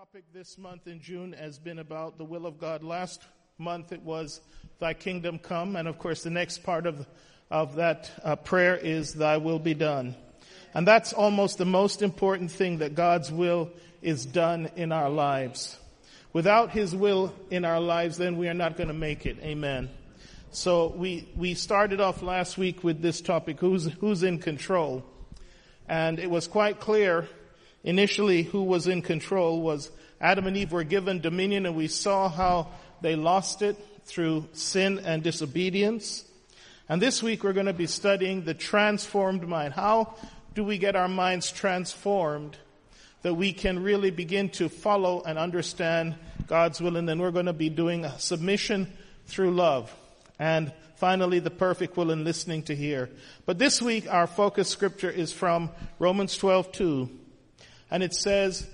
topic this month in June has been about the will of God. Last month it was Thy kingdom come, and of course the next part of that prayer is Thy will be done. And that's almost the most important thing, that God's will is done in our lives. Without His will in our lives, then we are not going to make it. Amen. So we started off last week with this topic, who's in control? And it was quite clear initially who was in control was Adam and Eve were given dominion, and we saw how they lost it through sin and disobedience. And this week we're going to be studying the transformed mind. How do we get our minds transformed that we can really begin to follow and understand God's will? And then we're going to be doing submission through love. And finally, the perfect will in listening to hear. But this week our focus scripture is from Romans 12:2. And it says,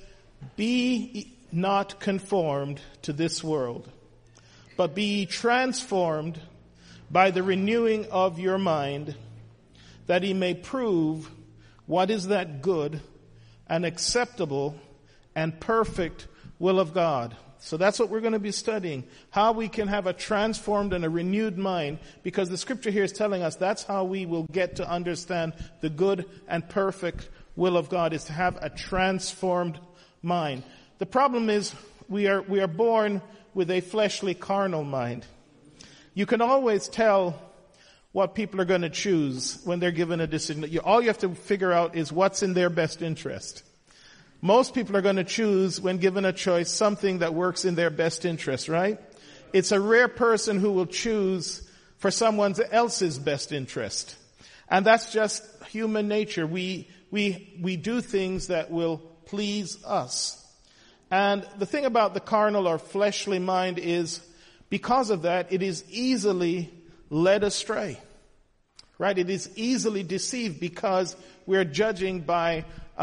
"Be not conformed to this world, but be ye transformed by the renewing of your mind, that ye may prove what is that good and acceptable and perfect will of God." So that's what we're going to be studying. How we can have a transformed and a renewed mind, because the scripture here is telling us that's how we will get to understand the good and perfect will of God, is to have a transformed mind. The problem is we are born with a fleshly, carnal mind. You can always tell what people are going to choose when they're given a decision. All you have to figure out is what's in their best interest. Most people are going to choose, when given a choice, something that works in their best interest, right? It's a rare person who will choose for someone else's best interest. And that's just human nature. We do things that will please us. And the thing about the carnal or fleshly mind is, because of that, it is easily led astray. Right? It is easily deceived because we're judging by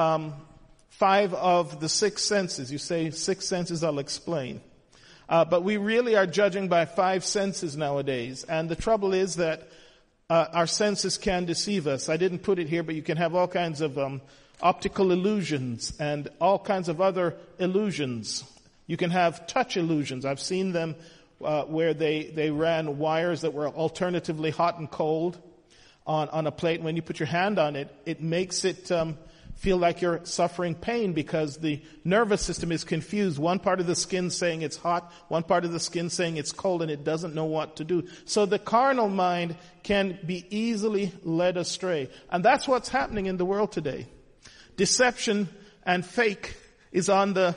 5 of the 6 senses. You say 6 senses, I'll explain. But we really are judging by 5 senses nowadays. And the trouble is that our senses can deceive us. I didn't put it here, but you can have all kinds of optical illusions and all kinds of other illusions. You can have touch illusions. I've seen them where they ran wires that were alternatively hot and cold on a plate. When you put your hand on it, it makes it feel like you're suffering pain, because the nervous system is confused. One part of the skin saying it's hot, one part of the skin saying it's cold, and it doesn't know what to do. So the carnal mind can be easily led astray. And that's what's happening in the world today. Deception and fake is on the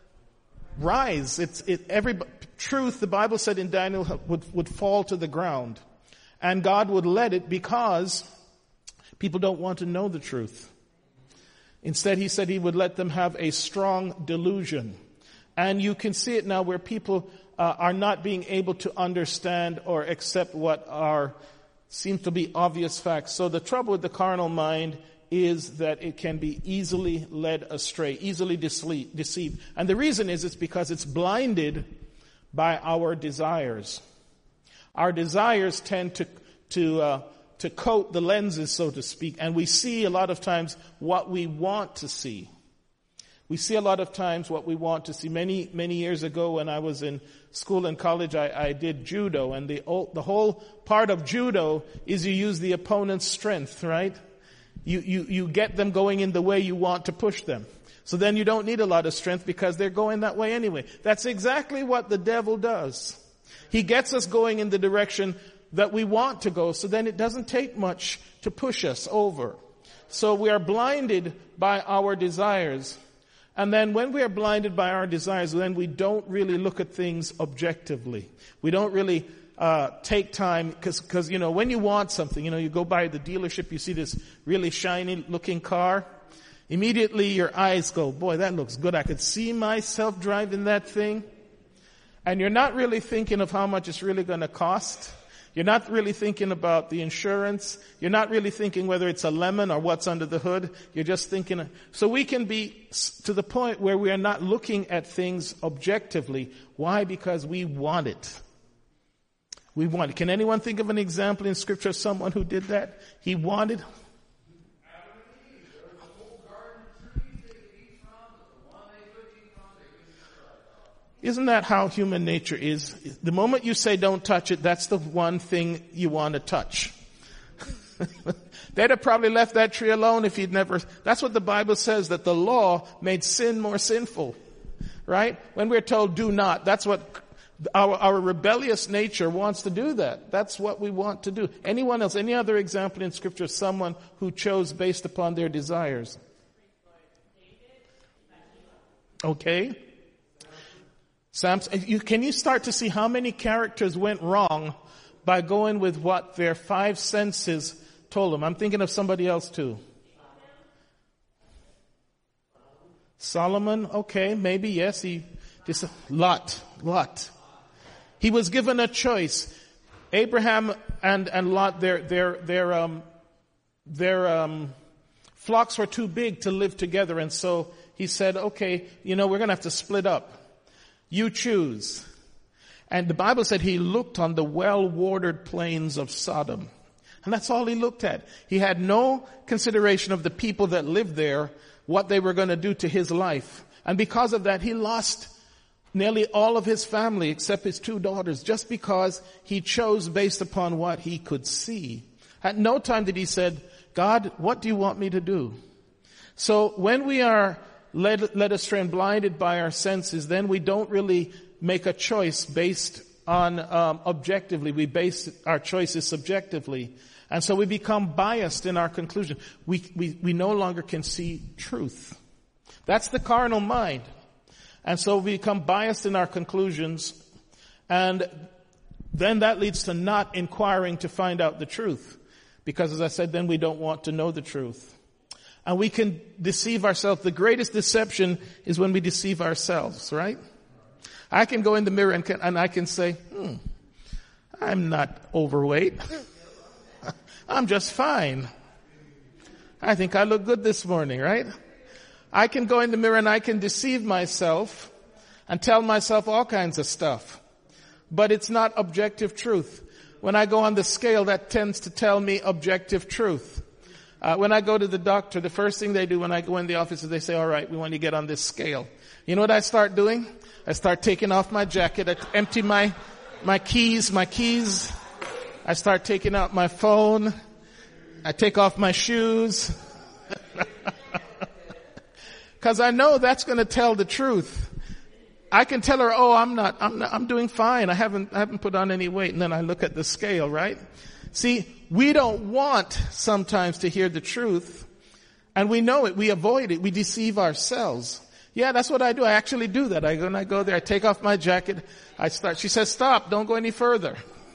rise. Every truth, the Bible said in Daniel, would fall to the ground. And God would let it because people don't want to know the truth. Instead, He said He would let them have a strong delusion. And you can see it now where people are not being able to understand or accept what seem to be obvious facts. So the trouble with the carnal mind is that it can be easily led astray, easily deceived. And the reason is it's because it's blinded by our desires. Our desires tend to coat the lenses, so to speak, and we see a lot of times what we want to see. We see a lot of times what we want to see. Many years ago, when I was in school and college, I did judo, and the whole part of judo is you use the opponent's strength, right? You get them going in the way you want to push them. So then you don't need a lot of strength because they're going that way anyway. That's exactly what the devil does. He gets us going in the direction that we want to go, so then it doesn't take much to push us over. So we are blinded by our desires. And then when we are blinded by our desires, then we don't really look at things objectively. We don't really take time, because when you want something, you go by the dealership, you see this really shiny looking car. Immediately your eyes go, boy, that looks good. I could see myself driving that thing. And you're not really thinking of how much it's really going to cost. You're not really thinking about the insurance. You're not really thinking whether it's a lemon or what's under the hood. You're just thinking. So we can be to the point where we are not looking at things objectively. Why? Because we want it. We want it. Can anyone think of an example in Scripture of someone who did that? He wanted. Isn't that how human nature is? The moment you say don't touch it, that's the one thing you want to touch. They'd have probably left that tree alone if he'd never. That's what the Bible says, that the law made sin more sinful. Right? When we're told do not, that's what our rebellious nature wants to do that. That's what we want to do. Anyone else, any other example in Scripture, someone who chose based upon their desires? Okay. Samson, can you start to see how many characters went wrong by going with what their five senses told them? I'm thinking of somebody else too. Solomon, okay, maybe, yes, Lot. He was given a choice. Abraham and Lot, their flocks were too big to live together, and so he said, okay, we're going to have to split up. You choose. And the Bible said he looked on the well-watered plains of Sodom. And that's all he looked at. He had no consideration of the people that lived there, what they were going to do to his life. And because of that, he lost nearly all of his family except his two daughters, just because he chose based upon what he could see. At no time did he said, God, what do you want me to do? So when we are led astray and blinded by our senses, then we don't really make a choice based on objectively. We base our choices subjectively. And so we become biased in our conclusion. We no longer can see truth. That's the carnal mind. And so we become biased in our conclusions, and then that leads to not inquiring to find out the truth. Because as I said, then we don't want to know the truth. And we can deceive ourselves. The greatest deception is when we deceive ourselves, right? I can go in the mirror and I can say, I'm not overweight. I'm just fine. I think I look good this morning, right? I can go in the mirror and I can deceive myself and tell myself all kinds of stuff. But it's not objective truth. When I go on the scale, that tends to tell me objective truth. When I go to the doctor, the first thing they do when I go in the office is they say, all right, we want you to get on this scale. You know what I start doing? I start taking off my jacket. I empty my keys. I start taking out my phone. I take off my shoes. Because I know that's going to tell the truth. I can tell her, I'm doing fine. I haven't put on any weight. And then I look at the scale, right? See, we don't want sometimes to hear the truth. And we know it. We avoid it. We deceive ourselves. Yeah, that's what I do. I actually do that. When I go there, I take off my jacket. She says, stop, don't go any further.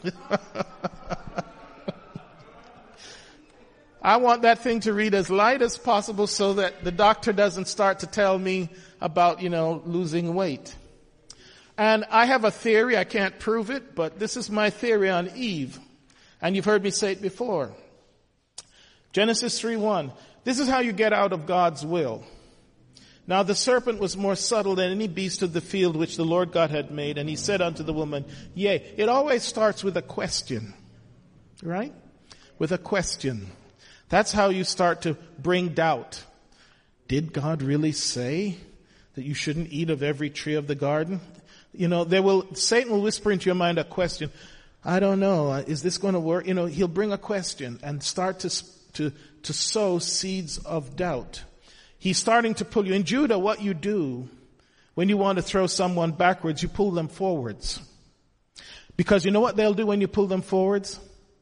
I want that thing to read as light as possible so that the doctor doesn't start to tell me about, losing weight. And I have a theory. I can't prove it, but this is my theory on Eve. And you've heard me say it before. Genesis 3:1. This is how you get out of God's will. Now the serpent was more subtle than any beast of the field which the Lord God had made. And he said unto the woman, yea, it always starts with a question. Right? With a question. That's how you start to bring doubt. Did God really say that you shouldn't eat of every tree of the garden? Satan will whisper into your mind a question. I don't know. Is this going to work? He'll bring a question and start to sow seeds of doubt. He's starting to pull you. In Judah, what you do when you want to throw someone backwards, you pull them forwards. Because you know what they'll do when you pull them forwards?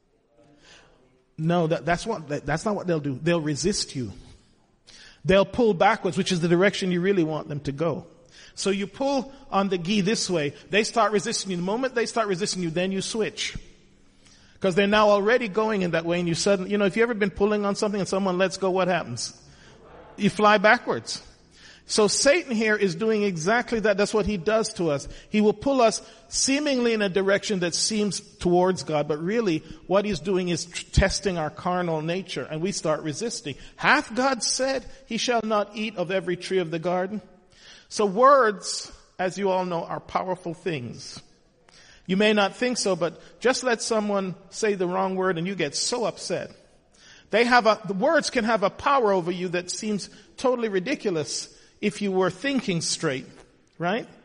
No, that's not what they'll do. They'll resist you. They'll pull backwards, which is the direction you really want them to go. So you pull on the gi this way. They start resisting you. The moment they start resisting you, then you switch. Because they're now already going in that way, and you suddenly, if you've ever been pulling on something and someone lets go, what happens? You fly backwards. So Satan here is doing exactly that. That's what he does to us. He will pull us seemingly in a direction that seems towards God, but really what he's doing is testing our carnal nature, and we start resisting. Hath God said he shall not eat of every tree of the garden? So words, as you all know, are powerful things. You may not think so, but just let someone say the wrong word and you get so upset. The words can have a power over you that seems totally ridiculous if you were thinking straight, right?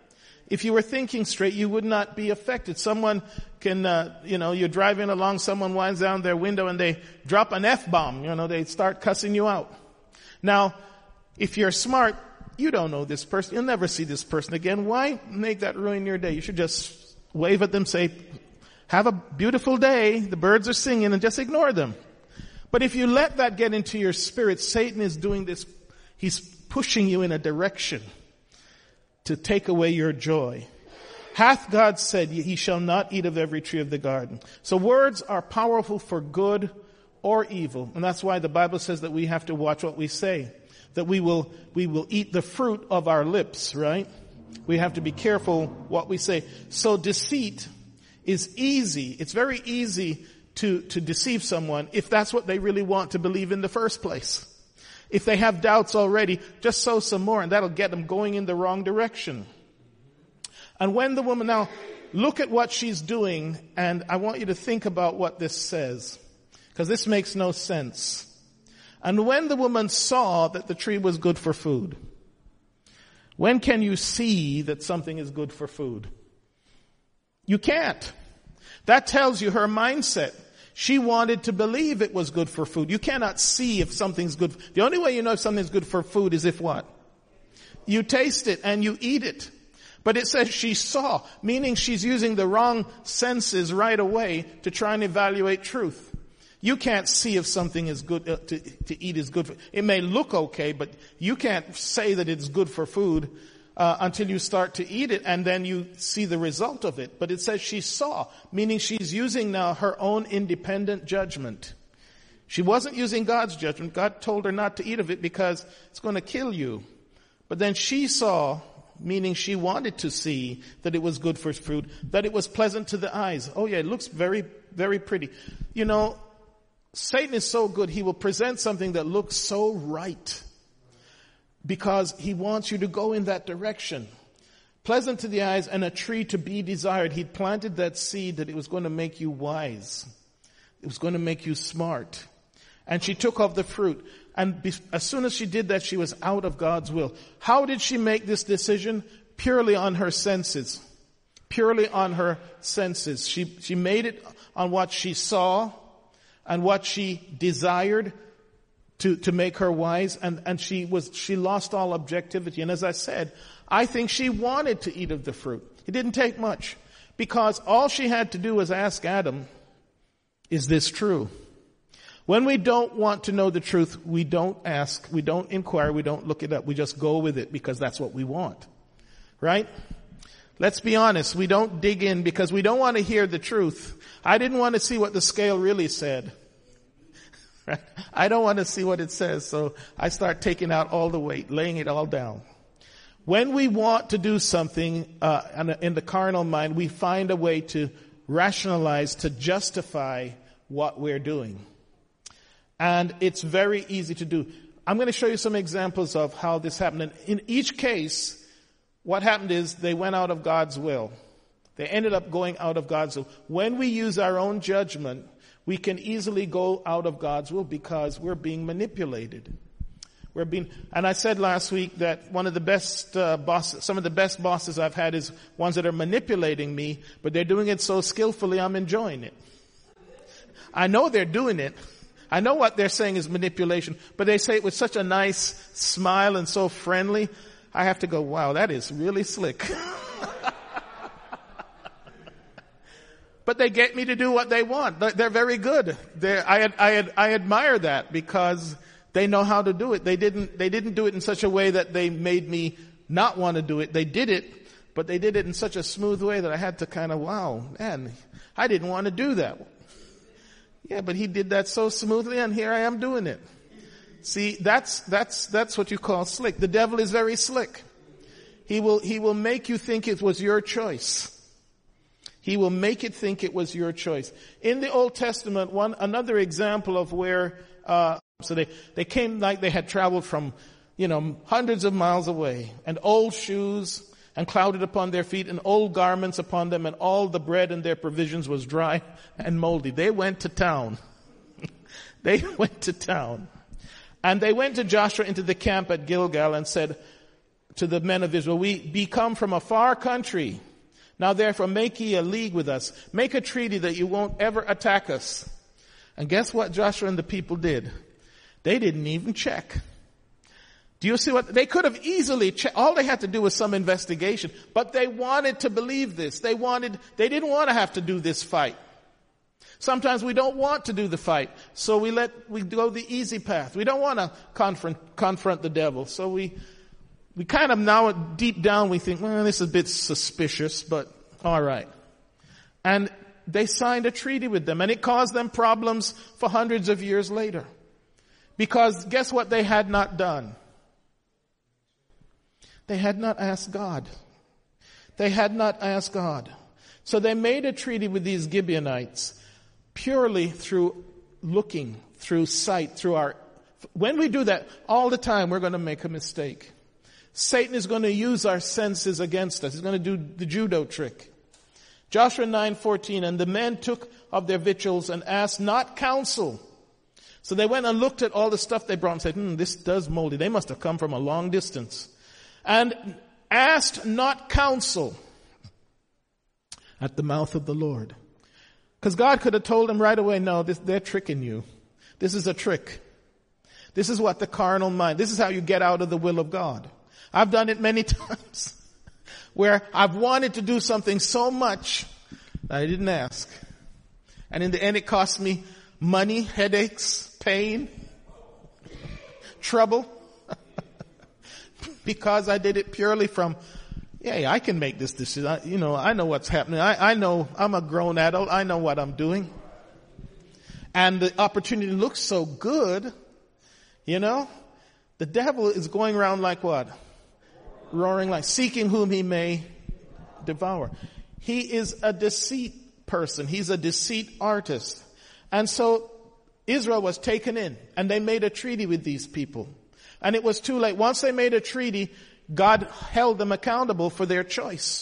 If you were thinking straight, you would not be affected. Someone can, you're driving along, someone winds down their window and they drop an F-bomb. They start cussing you out. Now, if you're smart, you don't know this person. You'll never see this person again. Why make that ruin your day? You should just wave at them, say, have a beautiful day. The birds are singing, and just ignore them. But if you let that get into your spirit, Satan is doing this. He's pushing you in a direction to take away your joy. Hath God said, ye shall not eat of every tree of the garden. So words are powerful for good or evil. And that's why the Bible says that we have to watch what we say. That we will eat the fruit of our lips, right? We have to be careful what we say. So deceit is easy. It's very easy to deceive someone if that's what they really want to believe in the first place. If they have doubts already, just sow some more and that'll get them going in the wrong direction. And when the woman, now look at what she's doing, and I want you to think about what this says, because this makes no sense. And when the woman saw that the tree was good for food. When can you see that something is good for food? You can't. That tells you her mindset. She wanted to believe it was good for food. You cannot see if something's good. The only way you know if something's good for food is if what? You taste it and you eat it. But it says she saw, meaning she's using the wrong senses right away to try and evaluate truth. You can't see if something is good to eat is good for. It may look okay, but you can't say that it's good for food until you start to eat it, and then you see the result of it. But it says she saw, meaning she's using now her own independent judgment. She wasn't using God's judgment. God told her not to eat of it because it's going to kill you. But then she saw, meaning she wanted to see that it was good for food, that it was pleasant to the eyes. Oh yeah, it looks very, very pretty. Satan is so good, he will present something that looks so right because he wants you to go in that direction. Pleasant to the eyes and a tree to be desired. He planted that seed that it was going to make you wise. It was going to make you smart. And she took of the fruit. And as soon as she did that, she was out of God's will. How did she make this decision? Purely on her senses. Purely on her senses. She made it on what she saw and what she desired to make her wise, and she lost all objectivity. And as I said, I think she wanted to eat of the fruit. It didn't take much, because all she had to do was ask Adam, is this true? When we don't want to know the truth, we don't ask, we don't inquire, we don't look it up, we just go with it because that's what we want. Right? Let's be honest, we don't dig in because we don't want to hear the truth. I didn't want to see what the scale really said. Right? I don't want to see what it says, so I start taking out all the weight, laying it all down. When we want to do something in the carnal mind, we find a way to rationalize, to justify what we're doing. And it's very easy to do. I'm going to show you some examples of how this happened. And in each case, what happened is they went out of God's will. They ended up going out of God's will. When we use our own judgment, we can easily go out of God's will because we're being manipulated. And I said last week that one of the best bosses, some of the best bosses I've had is ones that are manipulating me, but they're doing it so skillfully I'm enjoying it. I know they're doing it. I know what they're saying is manipulation, but they say it with such a nice smile and so friendly. I have to go, wow, that is really slick. But they get me to do what they want. They're very good. I admire that because they know how to do it. They didn't do it in such a way that they made me not want to do it. They did it, but they did it in such a smooth way that I had to kind of, wow, man, I didn't want to do that. Yeah, but he did that so smoothly and here I am doing it. See, that's what you call slick. The devil is very slick. He will make you think it was your choice. He will make it think it was your choice. In the Old Testament, another example of where, so they came like they had traveled from, hundreds of miles away, and old shoes and clouded upon their feet and old garments upon them, and all the bread and their provisions was dry and moldy. They went to town. They went to town. And they went to Joshua into the camp at Gilgal and said, to the men of Israel, we be come from a far country. Now therefore make ye a league with us. Make a treaty that you won't ever attack us. And guess what Joshua and the people did? They didn't even check. Do you see what? They could have easily checked. All they had to do was some investigation. But they wanted to believe this. They didn't want to have to do this fight. Sometimes we don't want to do the fight. So we go the easy path. We don't want to confront the devil. So we kind of now deep down we think, well, this is a bit suspicious, but all right. And they signed a treaty with them, and it caused them problems for hundreds of years later. Because guess what they had not done? They had not asked God. They had not asked God. So they made a treaty with these Gibeonites purely through looking, through sight, when we do that all the time, we're going to make a mistake. Satan is going to use our senses against us. He's going to do the judo trick. Joshua 9:14, and the men took of their victuals and asked not counsel. So they went and looked at all the stuff they brought and said, this does moldy. They must have come from a long distance. And asked not counsel at the mouth of the Lord. Because God could have told them right away, no, they're tricking you. This is a trick. This is what the carnal mind, this is how you get out of the will of God. I've done it many times where I've wanted to do something so much that I didn't ask. And in the end it cost me money, headaches, pain, trouble. Because I did it purely from, I can make this decision. I know what's happening. I know I'm a grown adult. I know what I'm doing. And the opportunity looks so good. The devil is going around like what? Roaring like, seeking whom he may devour. He is a deceit person. He's a deceit artist. And so Israel was taken in, and they made a treaty with these people. And it was too late. Once they made a treaty, God held them accountable for their choice.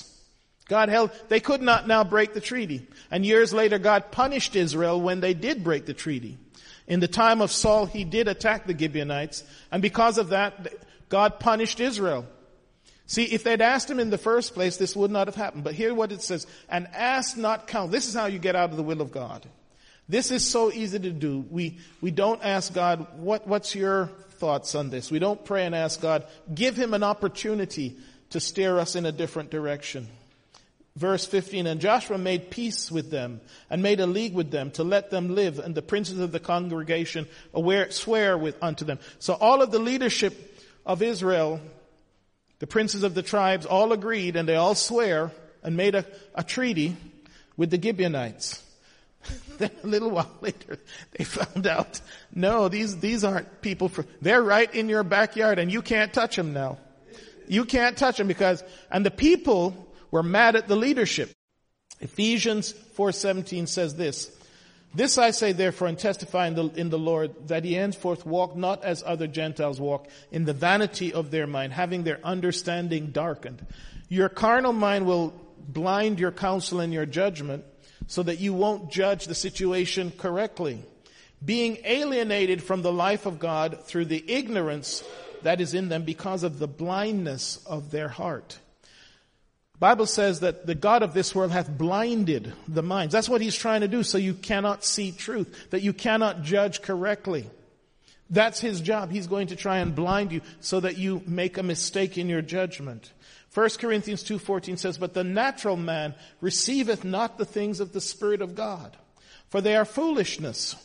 They could not now break the treaty. And years later, God punished Israel when they did break the treaty. In the time of Saul, he did attack the Gibeonites. And because of that, God punished Israel. See, if they'd asked him in the first place, this would not have happened. But hear what it says. And ask not counsel. This is how you get out of the will of God. This is so easy to do. We don't ask God, what's your thoughts on this? We don't pray and ask God, give him an opportunity to steer us in a different direction. Verse 15, and Joshua made peace with them and made a league with them to let them live, and the princes of the congregation swear unto them. So all of the leadership of Israel, the princes of the tribes, all agreed, and they all swear and made a treaty with the Gibeonites. Then a little while later, they found out, no, these aren't people they're right in your backyard and you can't touch them now. You can't touch them and the people were mad at the leadership. Ephesians 4:17 says this, this I say therefore and testify in the Lord, that ye henceforth walk not as other Gentiles walk, in the vanity of their mind, having their understanding darkened. Your carnal mind will blind your counsel and your judgment, so that you won't judge the situation correctly, being alienated from the life of God through the ignorance that is in them because of the blindness of their heart. The Bible says that the God of this world hath blinded the minds. That's what he's trying to do, so you cannot see truth, that you cannot judge correctly. That's his job. He's going to try and blind you so that you make a mistake in your judgment. 1 Corinthians 2:14 says, but the natural man receiveth not the things of the Spirit of God, for they are foolishness.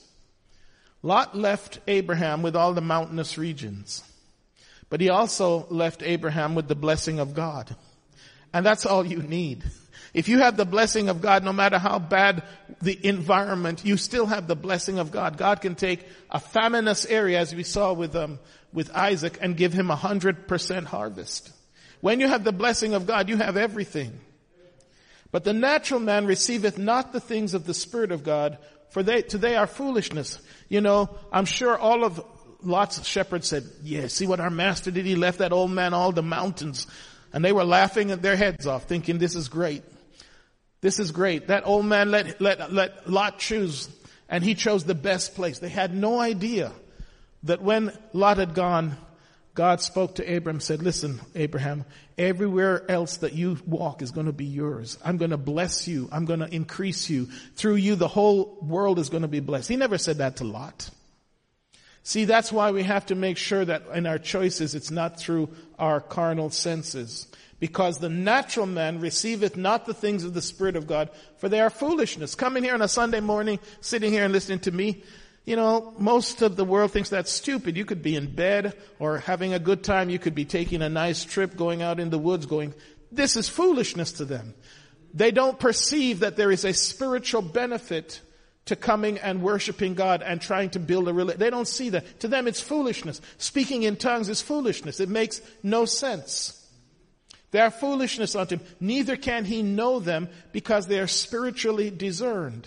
Lot left Abraham with all the mountainous regions, but he also left Abraham with the blessing of God. And that's all you need. If you have the blessing of God, no matter how bad the environment, you still have the blessing of God. God can take a famineous area, as we saw with Isaac, and give him 100% harvest. When you have the blessing of God, you have everything. But the natural man receiveth not the things of the Spirit of God, for they are foolishness. I'm sure all of Lot's shepherds said, see what our master did? He left that old man all the mountains. And they were laughing their heads off, thinking, this is great. This is great. That old man let Lot choose, and he chose the best place. They had no idea that when Lot had gone, God spoke to Abraham, said, listen, Abraham, everywhere else that you walk is going to be yours. I'm going to bless you. I'm going to increase you. Through you, the whole world is going to be blessed. He never said that to Lot. See, that's why we have to make sure that in our choices, it's not through our carnal senses. Because the natural man receiveth not the things of the Spirit of God, for they are foolishness. Coming here on a Sunday morning, sitting here and listening to me, you know, most of the world thinks that's stupid. You could be in bed or having a good time. You could be taking a nice trip, going out in the woods, this is foolishness to them. They don't perceive that there is a spiritual benefit to coming and worshiping God and trying to build a religion. They don't see that. To them, it's foolishness. Speaking in tongues is foolishness. It makes no sense. They are foolishness unto him. Neither can he know them because they are spiritually discerned.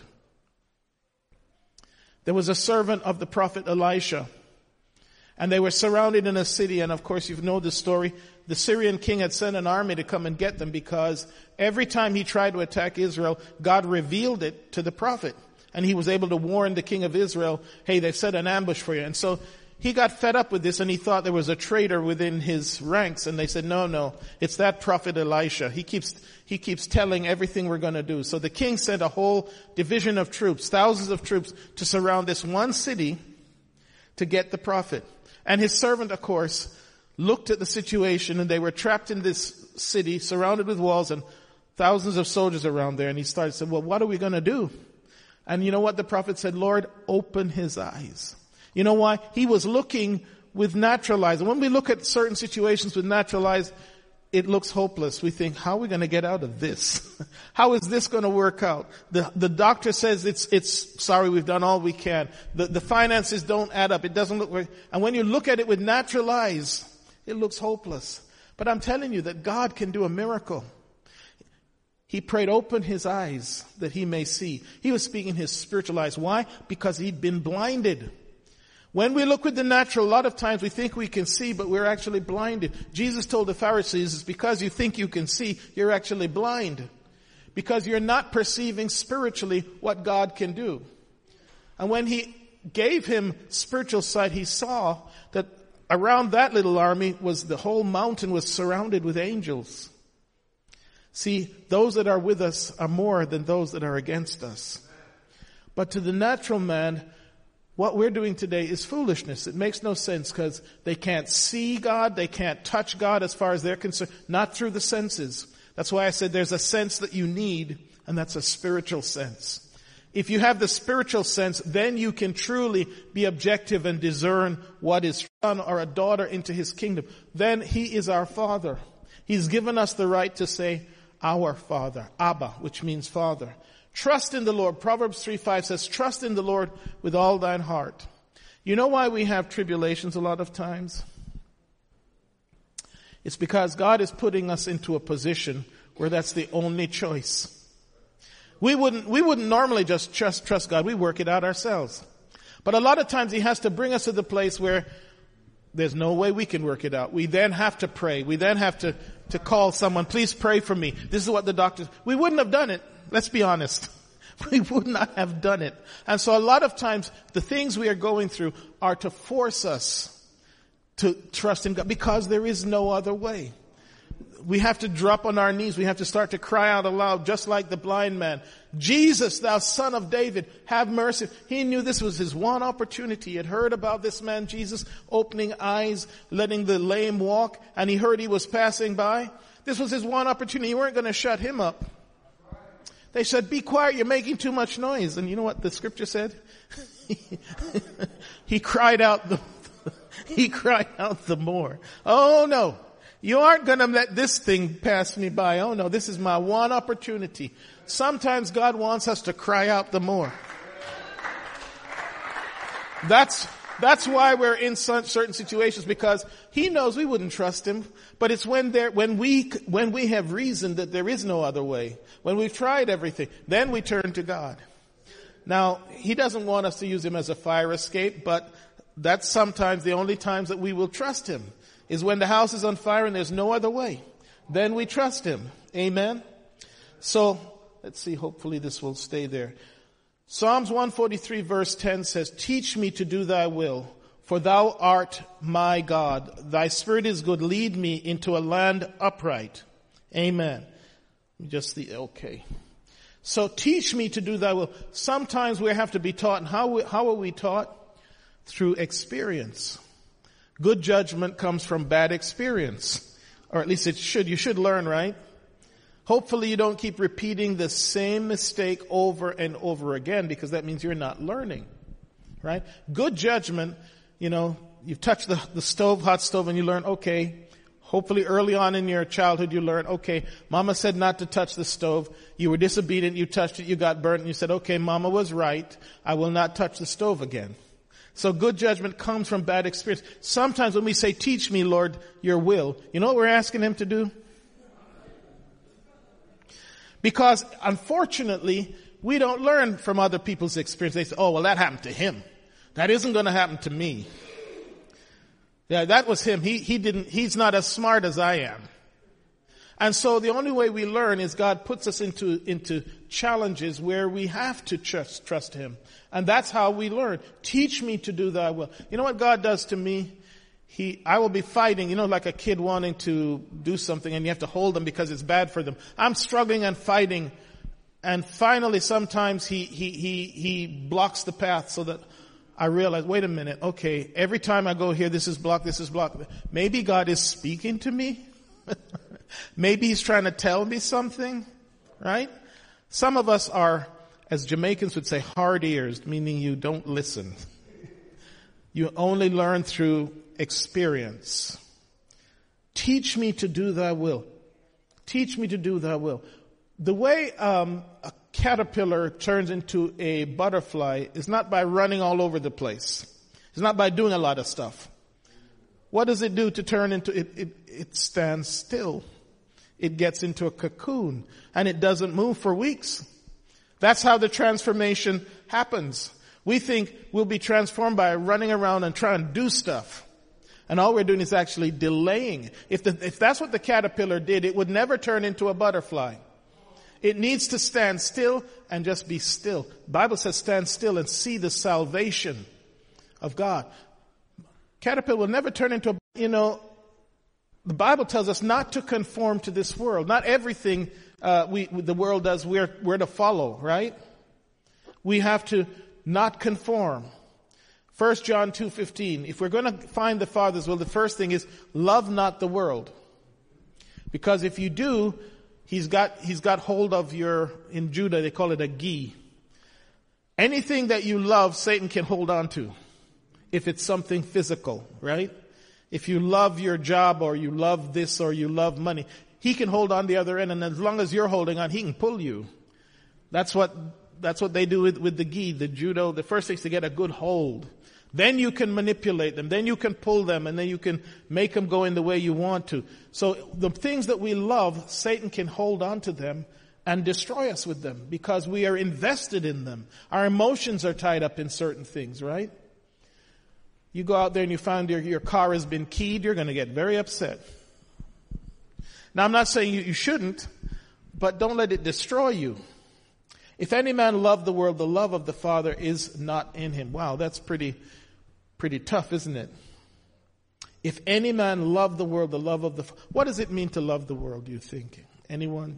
There was a servant of the prophet Elisha, and they were surrounded in a city, and of course you know the story. The Syrian king had sent an army to come and get them because every time he tried to attack Israel, God revealed it to the prophet. And he was able to warn the king of Israel, hey, they've set an ambush for you. And so he got fed up with this, and he thought there was a traitor within his ranks. And they said, no, it's that prophet Elisha. He keeps telling everything we're going to do. So the king sent a whole division of troops, thousands of troops, to surround this one city to get the prophet. And his servant, of course, looked at the situation, and they were trapped in this city, surrounded with walls and thousands of soldiers around there. And he started saying, well, what are we going to do? And you know what the prophet said? Lord, open his eyes. You know why? He was looking with natural eyes. And when we look at certain situations with natural eyes, it looks hopeless. We think, how are we going to get out of this? How is this going to work out? The doctor says it's sorry, we've done all we can. The finances don't add up. It doesn't look right. And when you look at it with natural eyes, it looks hopeless. But I'm telling you that God can do a miracle. He prayed, open his eyes that he may see. He was speaking his spiritual eyes. Why? Because he'd been blinded. When we look with the natural, a lot of times we think we can see, but we're actually blinded. Jesus told the Pharisees, it's because you think you can see, you're actually blind. Because you're not perceiving spiritually what God can do. And when he gave him spiritual sight, he saw that around that little army was the whole mountain was surrounded with angels. See, those that are with us are more than those that are against us. But to the natural man, what we're doing today is foolishness. It makes no sense because they can't see God. They can't touch God as far as they're concerned. Not through the senses. That's why I said there's a sense that you need, and that's a spiritual sense. If you have the spiritual sense, then you can truly be objective and discern what is a son or a daughter into his kingdom. Then he is our Father. He's given us the right to say, our Father, Abba, which means Father. Trust in the Lord. Proverbs 3:5 says, trust in the Lord with all thine heart. You know why we have tribulations a lot of times? It's because God is putting us into a position where that's the only choice. We wouldn't normally just trust God. We work it out ourselves. But a lot of times he has to bring us to the place where there's no way we can work it out. We then have to pray. We then have to call someone, please pray for me. This is what the doctors, we wouldn't have done it. Let's be honest. We would not have done it. And so a lot of times the things we are going through are to force us to trust in God because there is no other way. We have to drop on our knees. We have to start to cry out aloud, just like the blind man. Jesus, thou son of David, have mercy. He knew this was his one opportunity. He had heard about this man, Jesus, opening eyes, letting the lame walk, and he heard he was passing by. This was his one opportunity. You weren't going to shut him up. They said, be quiet, you're making too much noise. And you know what the scripture said? He cried out the more. Oh no. You aren't going to let this thing pass me by. Oh no, this is my one opportunity. Sometimes God wants us to cry out the more. That's why we're in certain situations, because he knows we wouldn't trust him. But it's when we have reasoned that there is no other way, when we've tried everything, then we turn to God. Now, he doesn't want us to use him as a fire escape, but that's sometimes the only times that we will trust him. Is when the house is on fire and there's no other way. Then we trust him. Amen? So, let's see, hopefully this will stay there. Psalms 143 verse 10 says, teach me to do thy will, For thou art my God. Thy spirit is good. Lead me into a land upright. Amen. Okay. So teach me to do thy will. Sometimes we have to be taught. And how are we taught? Through experience. Good judgment comes from bad experience. Or at least it should. You should learn, right? Hopefully you don't keep repeating the same mistake over and over again, because that means you're not learning. Right? Good judgment, you've touched the stove, hot stove, and you learn, okay. Hopefully early on in your childhood you learn, okay, mama said not to touch the stove. You were disobedient, you touched it, you got burnt, and you said, okay, mama was right. I will not touch the stove again. So good judgment comes from bad experience. Sometimes when we say, teach me, Lord, your will, you know what we're asking him to do? Because unfortunately, we don't learn from other people's experience. They say, oh, well, that happened to him. That isn't going to happen to me. Yeah, that was him. He's not as smart as I am. And so the only way we learn is God puts us into challenges where we have to trust him. And that's how we learn. Teach me to do thy will. You know what God does to me? I will be fighting, like a kid wanting to do something and you have to hold them because it's bad for them. I'm struggling and fighting. And finally sometimes he blocks the path so that I realize, wait a minute, okay, every time I go here, this is blocked, this is blocked. Maybe God is speaking to me. Maybe he's trying to tell me something, right? Some of us are, as Jamaicans would say, hard ears, meaning you don't listen. You only learn through experience. Teach me to do thy will. Teach me to do thy will. The way a caterpillar turns into a butterfly is not by running all over the place. It's not by doing a lot of stuff. What does it do to turn into it? It stands still. It gets into a cocoon and it doesn't move for weeks. That's how the transformation happens. We think we'll be transformed by running around and trying to do stuff. And all we're doing is actually delaying. If that's what the caterpillar did, it would never turn into a butterfly. It needs to stand still and just be still. The Bible says stand still and see the salvation of God. Caterpillar will never turn into the Bible tells us not to conform to this world. Not everything the world does we're to follow, right? We have to not conform. 1 John 2:15. If we're going to find the Father's will, the first thing is love not the world. Because if you do, he's got hold of in Judah they call it a gi. Anything that you love, Satan can hold on to. If it's something physical, right? If you love your job or you love this or you love money, he can hold on the other end, and as long as you're holding on, he can pull you. That's what they do with the gi, the judo. The first thing is to get a good hold. Then you can manipulate them. Then you can pull them, and then you can make them go in the way you want to. So the things that we love, Satan can hold on to them and destroy us with them because we are invested in them. Our emotions are tied up in certain things, right? You go out there and you find your car has been keyed, you're going to get very upset. Now I'm not saying you shouldn't, but don't let it destroy you. If any man love the world, the love of the Father is not in him. Wow, that's pretty tough, isn't it? If any man love the world, the love of the Father. What does it mean to love the world, you think? Anyone?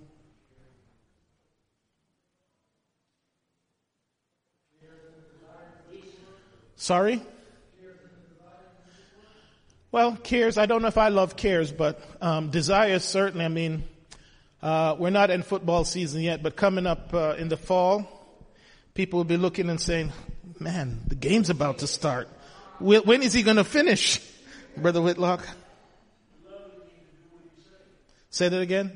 Sorry? Well, cares, I don't know if I love cares, but desires certainly. We're not in football season yet, but coming up in the fall, people will be looking and saying, man, the game's about to start. When is he going to finish, Brother Whitlock? Say that again?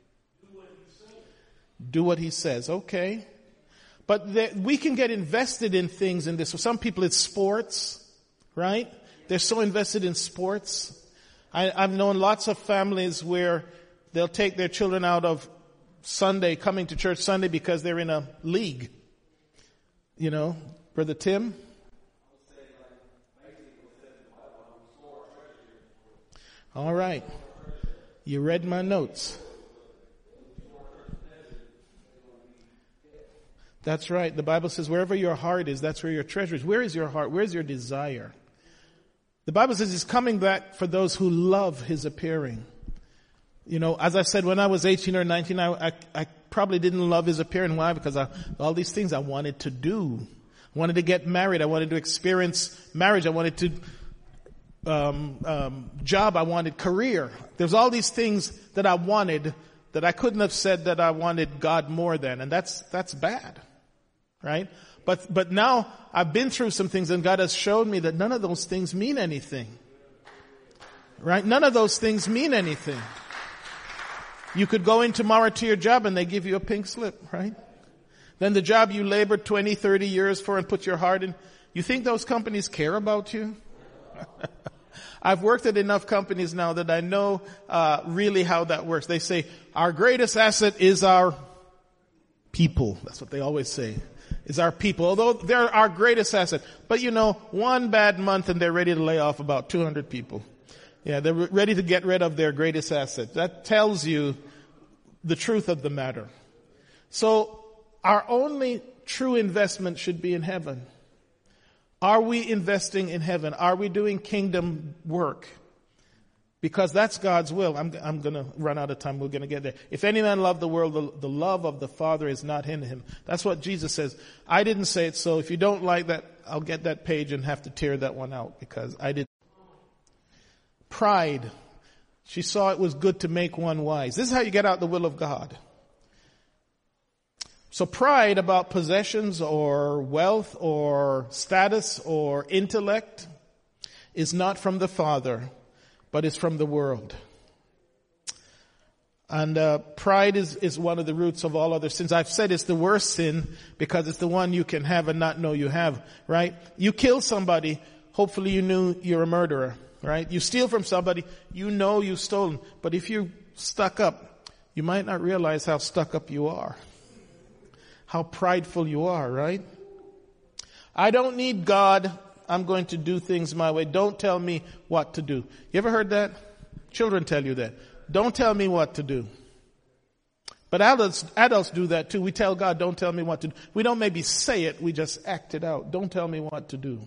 Do what he says. Okay. But we can get invested in things in this. For some people it's sports, right? They're so invested in sports. I've known lots of families where they'll take their children out of coming to church Sunday because they're in a league. Brother Tim? All right. You read my notes. That's right. The Bible says wherever your heart is, that's where your treasure is. Where is your heart? Where's your desire? The Bible says he's coming back for those who love his appearing. You know, as I said, when I was 18 or 19, I probably didn't love his appearing. Why? Because all these things I wanted to do. I wanted to get married. I wanted to experience marriage. I wanted to job. I wanted career. There's all these things that I wanted that I couldn't have said that I wanted God more than, and that's bad, right? But now I've been through some things, and God has shown me that none of those things mean anything, right? None of those things mean anything. You could go in tomorrow to your job and they give you a pink slip, right? Then the job you labored 20, 30 years for and put your heart in, you think those companies care about you? I've worked at enough companies now that I know really how that works. They say, our greatest asset is our people. That's what they always say, is our people. Although they're our greatest asset. But you know, one bad month and they're ready to lay off about 200 people. Yeah, they're ready to get rid of their greatest asset. That tells you the truth of the matter. So our only true investment should be in heaven. Are we investing in heaven? Are we doing kingdom work? Because that's God's will. I'm going to run out of time. We're going to get there. If any man love the world, the love of the Father is not in him. That's what Jesus says. I didn't say it, so if you don't like that, I'll get that page and have to tear that one out because I didn't. Pride. She saw it was good to make one wise. This is how you get out the will of God. So pride about possessions or wealth or status or intellect is not from the Father, but is from the world. And pride is one of the roots of all other sins. I've said it's the worst sin because it's the one you can have and not know you have, right? You kill somebody, hopefully you knew you're a murderer, right? You steal from somebody, you know you've stolen. But if you're stuck up, you might not realize how stuck up you are. How prideful you are, right? I don't need God. I'm going to do things my way. Don't tell me what to do. You ever heard that? Children tell you that. Don't tell me what to do. But adults do that too. We tell God, don't tell me what to do. We don't maybe say it, we just act it out. Don't tell me what to do.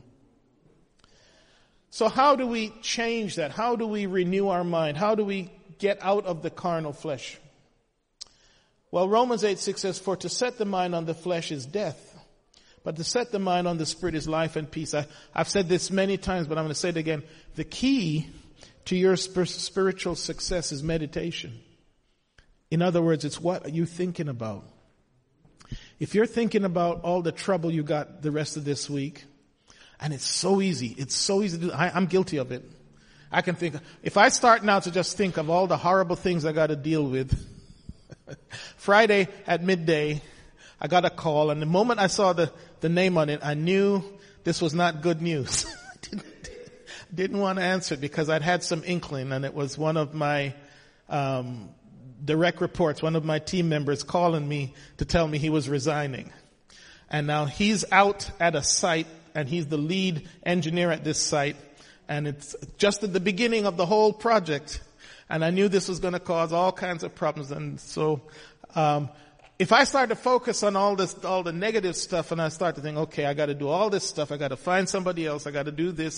So how do we change that? How do we renew our mind? How do we get out of the carnal flesh? Well, Romans 8:6 says, for to set the mind on the flesh is death, but to set the mind on the Spirit is life and peace. I've said this many times, but I'm going to say it again. The key to your spiritual success is meditation. In other words, it's what are you thinking about? If you're thinking about all the trouble you got the rest of this week, and it's so easy to do. I'm guilty of it. I can think, if I start now to just think of all the horrible things I got to deal with, Friday at midday, I got a call, and the moment I saw the name on it, I knew this was not good news. Didn't want to answer it because I'd had some inkling, and it was one of my direct reports, one of my team members calling me to tell me he was resigning. And now he's out at a site, and he's the lead engineer at this site, and it's just at the beginning of the whole project. And I knew this was going to cause all kinds of problems. And so, if I start to focus on all the negative stuff, and I start to think, okay, I got to do all this stuff. I got to find somebody else. I got to do this.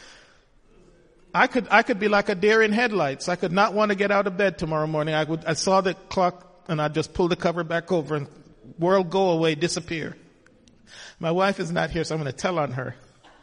I could be like a deer in headlights. I could not want to get out of bed tomorrow morning. I saw the clock and I just pulled the cover back over and world go away, disappear. My wife is not here, so I'm going to tell on her.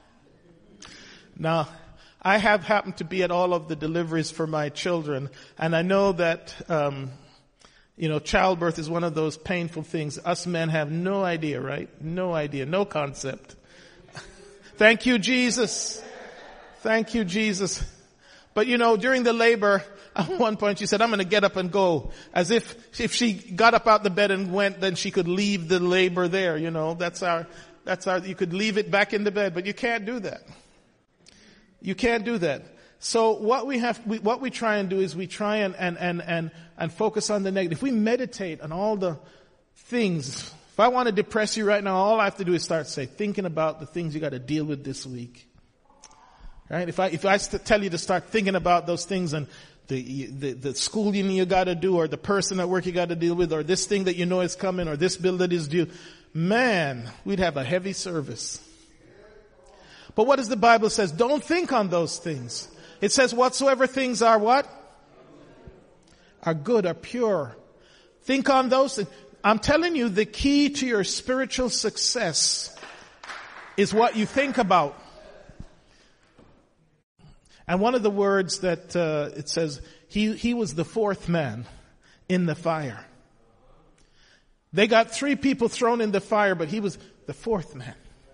Now, I have happened to be at all of the deliveries for my children, and I know that, childbirth is one of those painful things. Us men have no idea, right? No idea, no concept. Thank you, Jesus. Thank you, Jesus. But during the labor, at one point she said, I'm going to get up and go. As if she got up out the bed and went, then she could leave the labor there, That's our, you could leave it back in the bed, but you can't do that. You can't do that. So what we try and do is we try and focus on the negative. If we meditate on all the things, if I want to depress you right now, all I have to do is start thinking about the things you got to deal with this week. Right? If I tell you to start thinking about those things and the schooling you got to do, or the person at work you got to deal with, or this thing that is coming, or this bill that is due, man, we'd have a heavy service. But what does the Bible says? Don't think on those things. It says whatsoever things are what? Are good, are pure. Think on those things. I'm telling you, the key to your spiritual success is what you think about. And one of the words that it says, he was the fourth man in the fire. They got 3 people thrown in the fire, but he was the fourth man.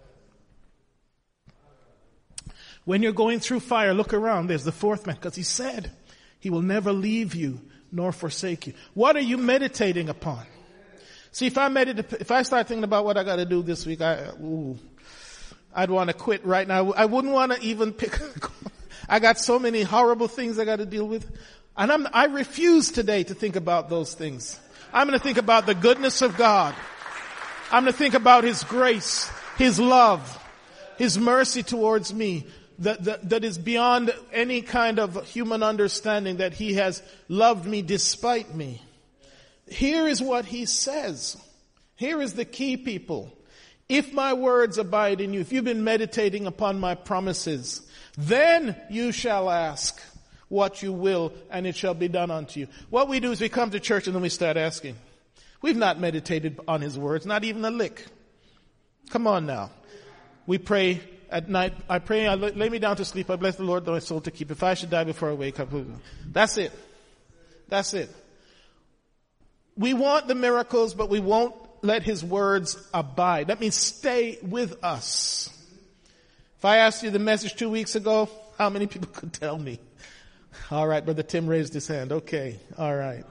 When you're going through fire, look around. There's the fourth man, because he said he will never leave you nor forsake you. What are you meditating upon? See, if I start thinking about what I got to do this week, I'd want to quit right now. I wouldn't want to even pick. I got so many horrible things I got to deal with. And I refuse today to think about those things. I'm going to think about the goodness of God. I'm going to think about His grace, His love, His mercy towards me that is beyond any kind of human understanding, that He has loved me despite me. Here is what He says. Here is the key, people. If my words abide in you, if you've been meditating upon my promises, then you shall ask what you will, and it shall be done unto you. What we do is we come to church and then we start asking. We've not meditated on His words, not even a lick. Come on now. We pray at night. I pray, I lay me down to sleep. I bless the Lord, my soul to keep. If I should die before I wake up. That's it. That's it. We want the miracles, but we won't let His words abide. That means stay with us. If I asked you the message 2 weeks ago, how many people could tell me? All right, Brother Tim raised his hand. Okay, all right.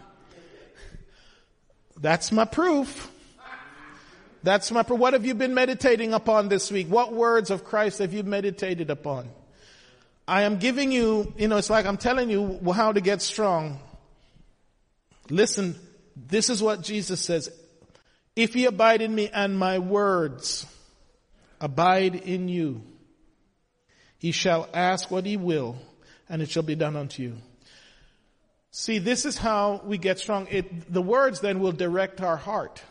That's my proof. That's my proof. What have you been meditating upon this week? What words of Christ have you meditated upon? I am giving you, it's like I'm telling you how to get strong. Listen, this is what Jesus says. If ye abide in me and my words abide in you, he shall ask what he will, and it shall be done unto you. See, this is how we get strong. The words then will direct our heart.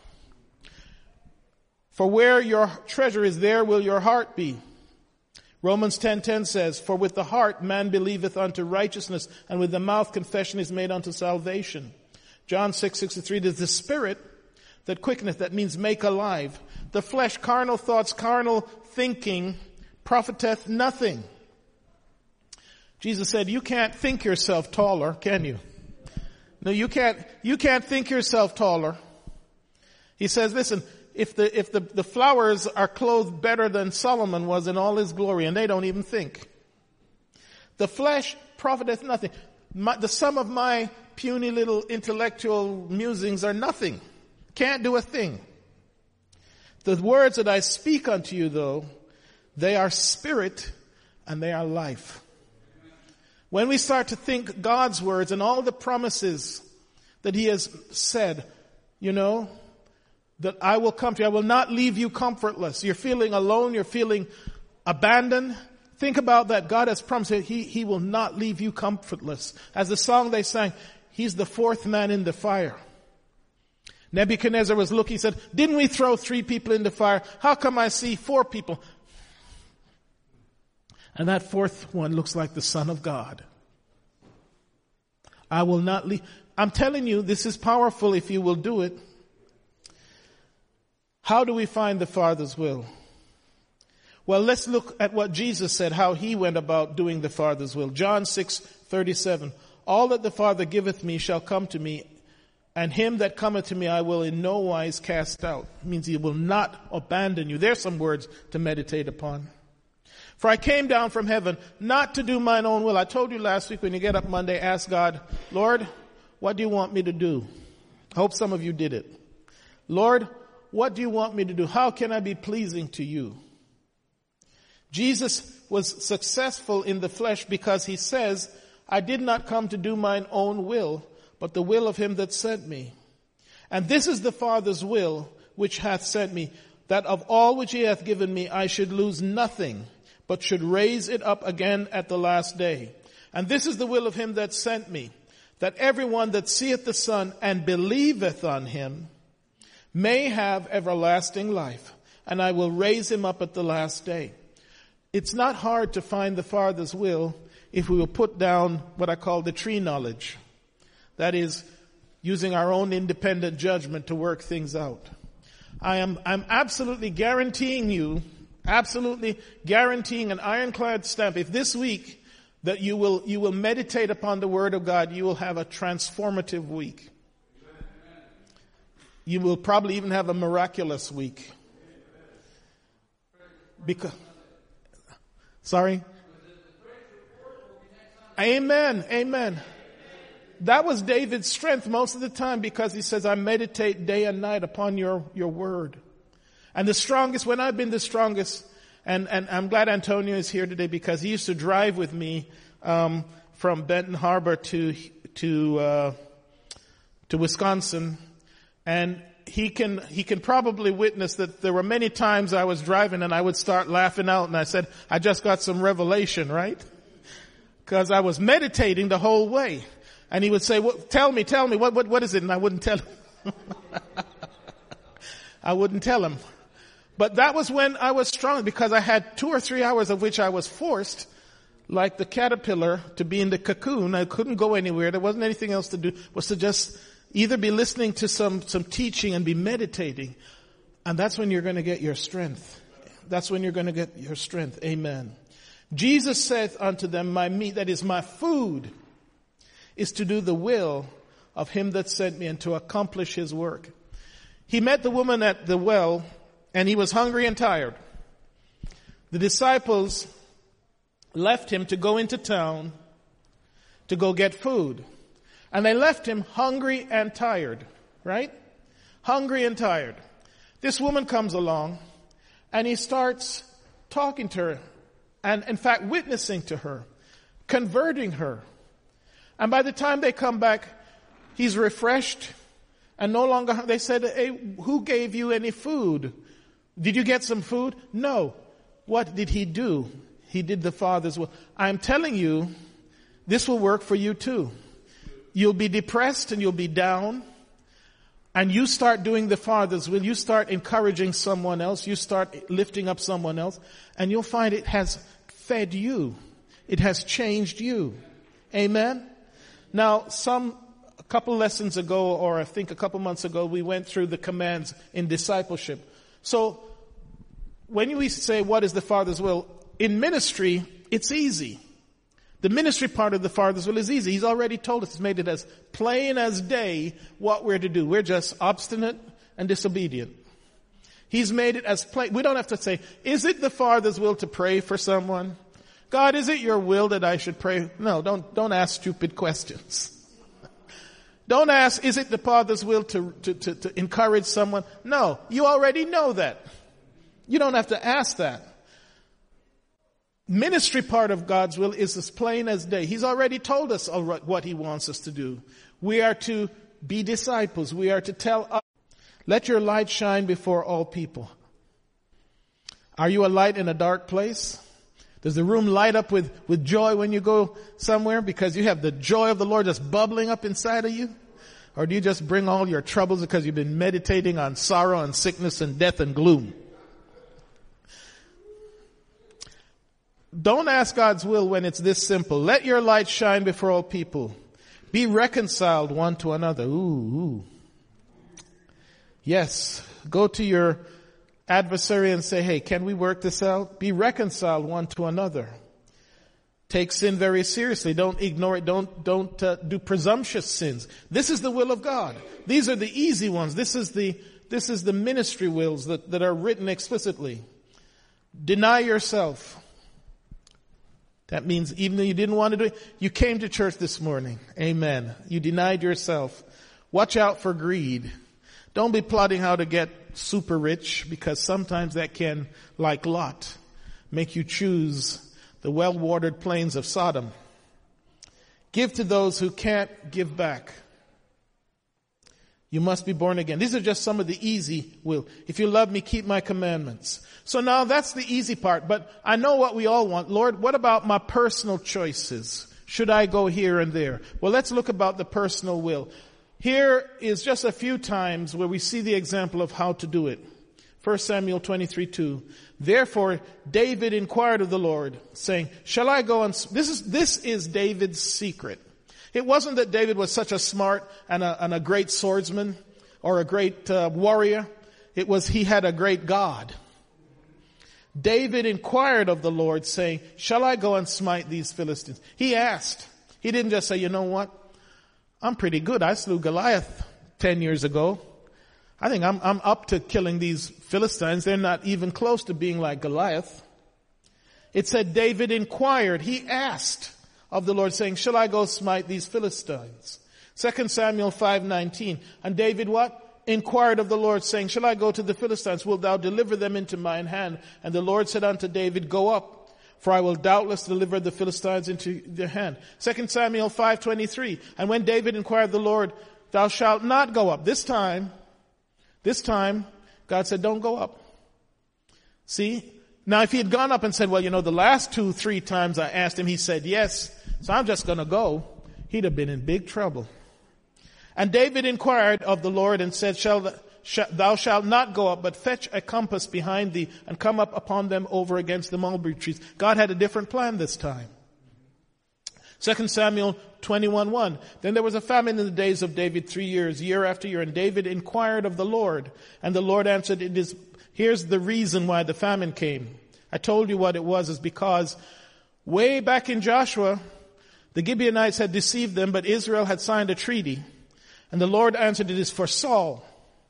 For where your treasure is, there will your heart be. Romans 10:10 says, for with the heart man believeth unto righteousness, and with the mouth confession is made unto salvation. John 6:63, it is the spirit that quickeneth, that means make alive. The flesh, carnal thoughts, carnal thinking, profiteth nothing. Jesus said, you can't think yourself taller, can you? No, you can't think yourself taller. He says, listen, if the flowers are clothed better than Solomon was in all his glory, and they don't even think. The flesh profiteth nothing. The sum of my puny little intellectual musings are nothing. Can't do a thing. The words that I speak unto you, though, they are spirit and they are life. When we start to think God's words and all the promises that he has said, that I will come to you. I will not leave you comfortless. You're feeling alone. You're feeling abandoned. Think about that. God has promised he will not leave you comfortless. As the song they sang, he's the fourth man in the fire. Nebuchadnezzar was looking, he said, didn't we throw 3 people in the fire? How come I see 4 people? And that fourth one looks like the Son of God. I will not leave. I'm telling you, this is powerful if you will do it. How do we find the Father's will? Well, let's look at what Jesus said, how he went about doing the Father's will. John 6:37. All that the Father giveth me shall come to me, and him that cometh to me I will in no wise cast out. It means he will not abandon you. There's some words to meditate upon. For I came down from heaven not to do mine own will. I told you last week when you get up Monday, ask God, Lord, what do you want me to do? I hope some of you did it. Lord, what do you want me to do? How can I be pleasing to you? Jesus was successful in the flesh because he says, I did not come to do mine own will, but the will of him that sent me. And this is the Father's will which hath sent me, that of all which he hath given me I should lose nothing, but should raise it up again at the last day. And this is the will of him that sent me, that everyone that seeth the Son and believeth on him may have everlasting life, and I will raise him up at the last day. It's not hard to find the Father's will if we will put down what I call the tree knowledge. That is, using our own independent judgment to work things out. I'm absolutely guaranteeing an ironclad stamp. If this week that you will meditate upon the Word of God, you will have a transformative week. You will probably even have a miraculous week. Sorry? Amen. Amen. That was David's strength most of the time, because he says, I meditate day and night upon your word. And when I've been the strongest, and I'm glad Antonio is here today, because he used to drive with me from Benton Harbor to Wisconsin, and he can probably witness that there were many times I was driving and I would start laughing out, and I said, I just got some revelation, right? Because I was meditating the whole way. And he would say, well, tell me, what is it? And I wouldn't tell him. I wouldn't tell him. But that was when I was strong, because I had 2 or 3 hours of which I was forced, like the caterpillar, to be in the cocoon. I couldn't go anywhere. There wasn't anything else to do, was to just either be listening to some teaching and be meditating. And that's when you're going to get your strength. That's when you're going to get your strength. Amen. Jesus saith unto them, my meat, that is my food, is to do the will of him that sent me and to accomplish his work. He met the woman at the well, and he was hungry and tired. The disciples left him to go into town to go get food. And they left him hungry and tired, right? Hungry and tired. This woman comes along, and he starts talking to her, and in fact witnessing to her, converting her. And by the time they come back, he's refreshed and no longer, they said, hey, who gave you any food? Did you get some food? No. What did he do? He did the Father's will. I'm telling you, this will work for you too. You'll be depressed and you'll be down, and you start doing the Father's will. You start encouraging someone else. You start lifting up someone else, and you'll find it has fed you. It has changed you. Amen? Now, a couple lessons ago, or I think a couple months ago, we went through the commands in discipleship. So, when we say what is the Father's will, in ministry, it's easy. The ministry part of the Father's will is easy. He's already told us, he's made it as plain as day what we're to do. We're just obstinate and disobedient. He's made it as plain. We don't have to say, is it the Father's will to pray for someone? God, is it your will that I should pray? No, don't ask stupid questions. Don't ask, is it the Father's will to encourage someone? No, you already know that. You don't have to ask that. Ministry part of God's will is as plain as day. He's already told us what he wants us to do. We are to be disciples. We are to tell others. Let your light shine before all people. Are you a light in a dark place? Does the room light up with joy when you go somewhere because you have the joy of the Lord just bubbling up inside of you? Or do you just bring all your troubles because you've been meditating on sorrow and sickness and death and gloom? Don't ask God's will when it's this simple. Let your light shine before all people. Be reconciled one to another. Ooh. Yes. Go to your adversary and say, hey, can we work this out? Be reconciled one to another. Take sin very seriously. Don't ignore it. Don't do presumptuous sins. This is the will of God. These are the easy ones. This is the ministry wills that are written explicitly. Deny yourself. That means even though you didn't want to do it, you came to church this morning. Amen. You denied yourself. Watch out for greed. Don't be plotting how to get super rich, because sometimes that can, like Lot, make you choose the well-watered plains of Sodom. Give to those who can't give back. You must be born again. These are just some of the easy will. If you love me, keep my commandments. So now that's the easy part, but I know what we all want. Lord, what about my personal choices? Should I go here and there? Well, let's look about the personal will. Here is just a few times where we see the example of how to do it. 1 Samuel 23:2. Therefore David inquired of the Lord, saying, shall I go and... This is David's secret. It wasn't that David was such a smart and a great swordsman or a great warrior. It was he had a great God. David inquired of the Lord, saying, shall I go and smite these Philistines? He asked. He didn't just say, you know what? I'm pretty good. I slew Goliath 10 years ago. I think I'm up to killing these Philistines. They're not even close to being like Goliath. It said David inquired. He asked of the Lord, saying, shall I go smite these Philistines? 2 Samuel 5:19. And David what? Inquired of the Lord, saying, shall I go to the Philistines? Wilt thou deliver them into mine hand? And the Lord said unto David, go up, for I will doubtless deliver the Philistines into their hand. 2 Samuel 5:23. And when David inquired of the Lord, thou shalt not go up. This time, God said, don't go up. See? Now if he had gone up and said, well, the last 2-3 times I asked him, he said yes, so I'm just gonna go, he'd have been in big trouble. And David inquired of the Lord and said, thou shalt not go up, but fetch a compass behind thee and come up upon them over against the mulberry trees. God had a different plan this time. 2 Samuel 21:1. Then there was a famine in the days of David 3 years, year after year, and David inquired of the Lord. And the Lord answered, here's the reason why the famine came. I told you what it was, is because way back in Joshua, the Gibeonites had deceived them, but Israel had signed a treaty. And the Lord answered, it is for Saul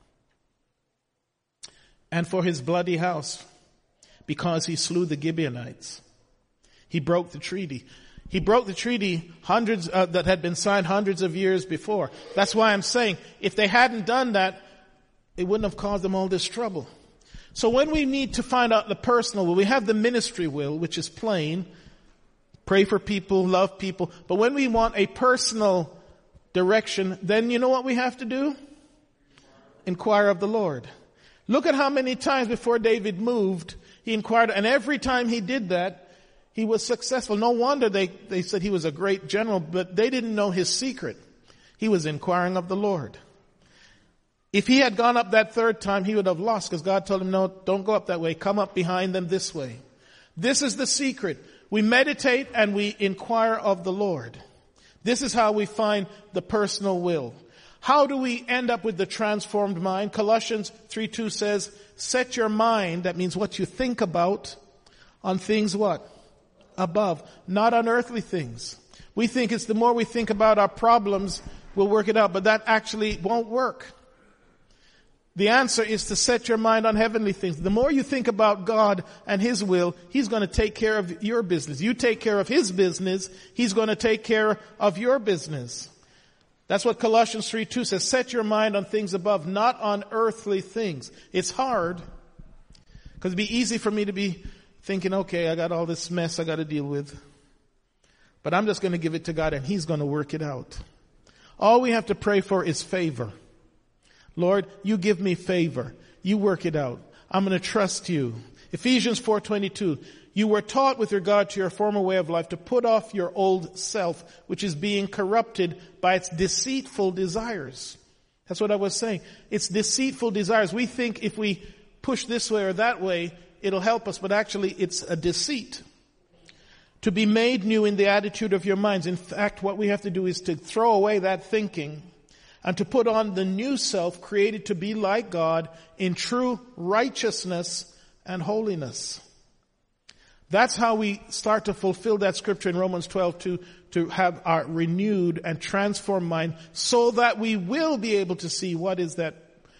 and for his bloody house, because he slew the Gibeonites. He broke the treaty. He broke the treaty that had been signed hundreds of years before. That's why I'm saying, if they hadn't done that, it wouldn't have caused them all this trouble. So when we need to find out the personal will, we have the ministry will, which is plain. Pray for people, love people. But when we want a personal direction, then you know what we have to do? Inquire of the Lord. Look at how many times before David moved, he inquired, and every time he did that, he was successful. No wonder they said he was a great general, but they didn't know his secret. He was inquiring of the Lord. If he had gone up that third time, he would have lost, because God told him, no, don't go up that way. Come up behind them this way. This is the secret. We meditate and we inquire of the Lord. This is how we find the personal will. How do we end up with the transformed mind? Colossians 3:2 says, set your mind, that means what you think about, on things what? Above, not on earthly things. We think it's the more we think about our problems, we'll work it out, but that actually won't work. The answer is to set your mind on heavenly things. The more you think about God and His will, He's going to take care of your business. You take care of His business, He's going to take care of your business. That's what Colossians 3:2 says. Set your mind on things above, not on earthly things. It's hard, because it'd be easy for me to be thinking, okay, I got all this mess I got to deal with. But I'm just going to give it to God and He's going to work it out. All we have to pray for is favor. Lord, you give me favor. You work it out. I'm going to trust you. Ephesians 4:22. You were taught with regard to your former way of life to put off your old self, which is being corrupted by its deceitful desires. That's what I was saying. It's deceitful desires. We think if we push this way or that way, it'll help us, but actually it's a deceit. To be made new in the attitude of your minds. In fact, what we have to do is to throw away that thinking and to put on the new self created to be like God in true righteousness and holiness. That's how we start to fulfill that scripture in Romans 12:2, to have our renewed and transformed mind so that we will be able to see what is that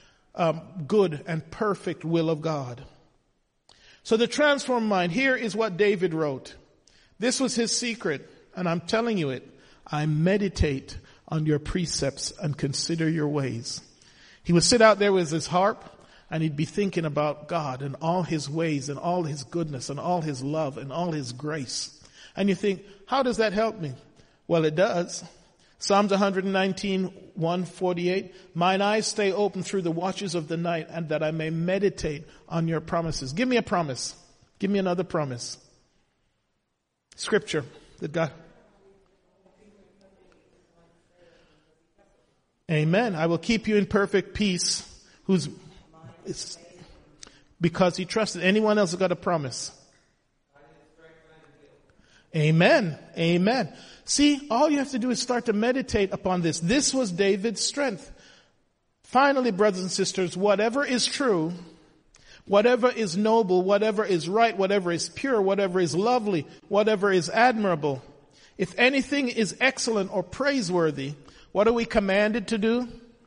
good and perfect will of God. So the transformed mind, here is what David wrote. This was his secret, and I'm telling you it. I meditate on your precepts and consider your ways. He would sit out there with his harp, and he'd be thinking about God and all His ways and all His goodness and all His love and all His grace. And you think, how does that help me? Well, it does. Psalms 119:148. Mine eyes stay open through the watches of the night, and that I may meditate on your promises. Give me a promise. Give me another promise. Scripture that God. Amen. I will keep you in perfect peace. because he trusted. Anyone else got a promise? Amen. Amen. See, all you have to do is start to meditate upon this. This was David's strength. Finally, brothers and sisters, whatever is true, whatever is noble, whatever is right, whatever is pure, whatever is lovely, whatever is admirable, if anything is excellent or praiseworthy, what are we commanded to do?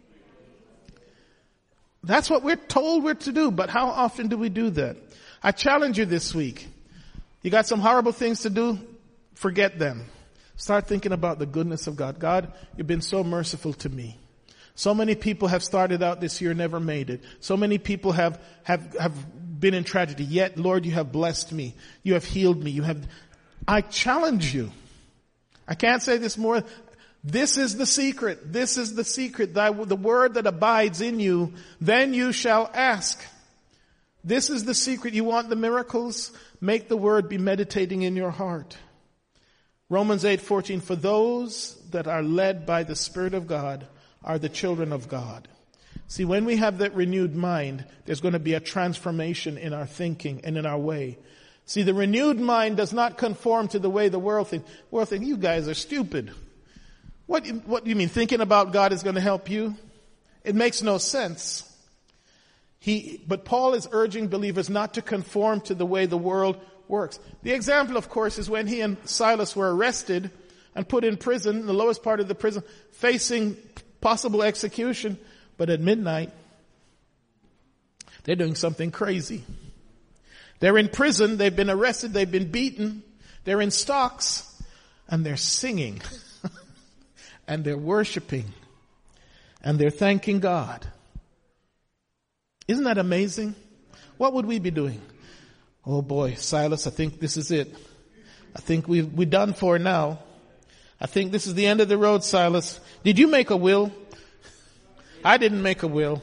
That's what we're told we're to do, but how often do we do that? I challenge you this week. You got some horrible things to do? Forget them. Start thinking about the goodness of God. God, you've been so merciful to me. So many people have started out this year, never made it. So many people have been in tragedy. Yet, Lord, you have blessed me. You have healed me. I challenge you. I can't say this more. This is the secret. This is the secret. The word that abides in you, then you shall ask. This is the secret. You want the miracles? Make the word be meditating in your heart. Romans 8:14, for those that are led by the Spirit of God are the children of God. See, when we have that renewed mind, there's going to be a transformation in our thinking and in our way. See, the renewed mind does not conform to the way the world thinks. The world thinks, you guys are stupid. What do you mean? Thinking about God is going to help you? It makes no sense. But Paul is urging believers not to conform to the way the world works. The example, of course, is when he and Silas were arrested and put in prison, in the lowest part of the prison, facing possible execution. But at midnight, they're doing something crazy. They're in prison, they've been arrested, they've been beaten, they're in stocks, and they're singing, and they're worshiping, and they're thanking God. Isn't that amazing? What would we be doing? Oh boy, Silas, I think this is it. I think we're done for now. I think this is the end of the road, Silas. Did you make a will? I didn't make a will.